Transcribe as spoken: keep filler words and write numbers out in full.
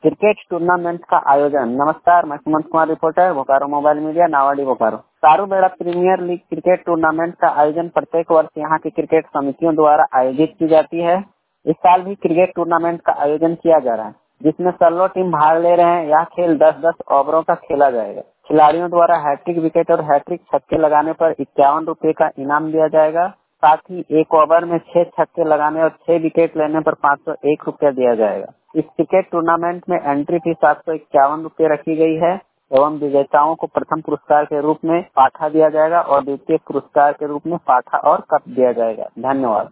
Cricket tournament का आयोजन। नमस्कार, मैं Sumant Kumar, reporter, Bokaro mobile media, Nawadih, Bokaro. Sarubera premier league cricket tournament का आयोजन प्रत्येक वर्ष यहाँ की क्रिकेट समितियों द्वारा आयोजित की जाती है। इस साल भी क्रिकेट टूर्नामेंट का आयोजन किया जा रहा है, जिसमें सोलह टीम भाग ले रहे हैं। यह खेल दस दस ओवरों का खेला जाएगा। खिलाड़ियों द्वारा हैट्रिक विकेट और हैट्रिक छक्के लगाने पर इक्यावन रुपए का इनाम दिया जाएगा। साथ ही एक ओवर में छह छक्के लगाने और छह विकेट लेने पर पाँच सौ एक रुपया दिया जाएगा। इस क्रिकेट टूर्नामेंट में एंट्री फीस सात सौ इक्यावन रुपये रखी गई है एवं विजेताओं को प्रथम पुरस्कार के रूप में पाठा दिया जाएगा और द्वितीय पुरस्कार के रूप में पाठा और कप दिया जाएगा। धन्यवाद।